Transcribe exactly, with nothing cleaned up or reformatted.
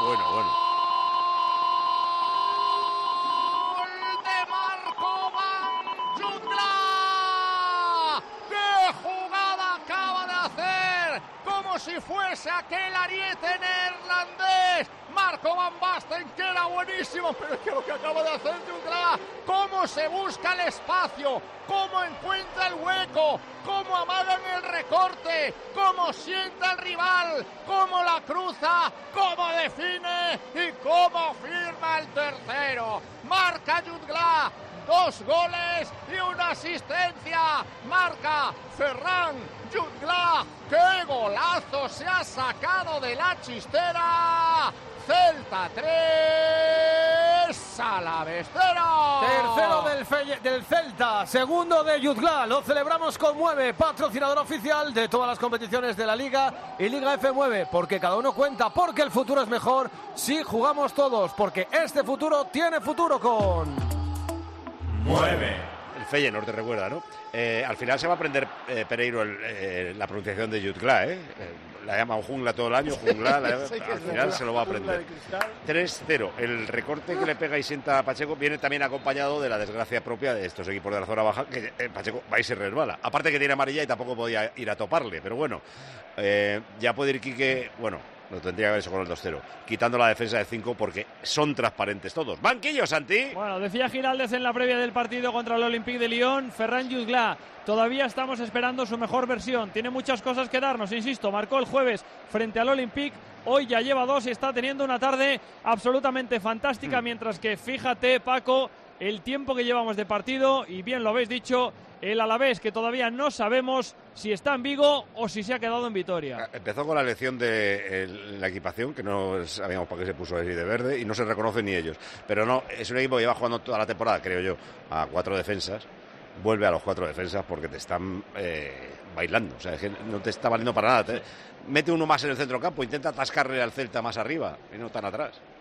bueno, bueno. De Marco Van Jutgla. ¡Qué jugada acaba de hacer! Como si fuese aquel ariete neerlandés. Marco Van Basten, que era buenísimo, pero es que lo que acaba de hacer Jutgla, cómo se busca el espacio, cómo encuentra el hueco, cómo amaga en el recorte, cómo sienta al rival, cómo la cruza, cómo define y cómo firma el tercero. Marca Jutgla, dos goles y una asistencia. Marca Ferran Jutgla. ¡Qué golazo se ha sacado de la chistera! Celta tres, Alavés cero. Tercero del, Fe- del Celta, segundo de Jutgla. Lo celebramos con Mueve, patrocinador oficial de todas las competiciones de la Liga y Liga F Mueve, porque cada uno cuenta, porque el futuro es mejor si jugamos todos, porque este futuro tiene futuro con Mueve. El Feyenoord te recuerda, ¿no? Eh, al final se va a aprender eh, Pereiro el, eh, la pronunciación de Jutgla, ¿eh? Eh, La llaman jungla todo el año, jungla, la, Sí, al final se lo va a aprender. tres cero. El recorte que le pega y sienta a Pacheco viene también acompañado de la desgracia propia de estos equipos de la zona baja, que eh, Pacheco va y se resbala. Aparte que tiene amarilla y tampoco podía ir a toparle, pero bueno, eh, ya puede ir Quique, bueno, lo tendría que haber hecho con el dos cero, quitando la defensa de cinco porque son transparentes todos. Banquillo, Santi. Bueno, decía Giraldez en la previa del partido contra el Olympique de Lyon, Ferran Jutgla, todavía estamos esperando su mejor versión, tiene muchas cosas que darnos, insisto, marcó el jueves frente al Olympique, hoy ya lleva dos y está teniendo una tarde absolutamente fantástica, mm. mientras que fíjate, Paco, el tiempo que llevamos de partido, y bien lo habéis dicho, el Alavés, que todavía no sabemos si está en Vigo o si se ha quedado en Vitoria. Empezó con la elección de el, la equipación, que no sabíamos para qué se puso así de verde, y no se reconocen ni ellos. Pero no, es un equipo que lleva jugando toda la temporada, creo yo, a cuatro defensas. Vuelve a los cuatro defensas porque te están eh, bailando. O sea, es que no te está valiendo para nada. Te, mete uno más en el centro campo, intenta atascarle al Celta más arriba y no tan atrás.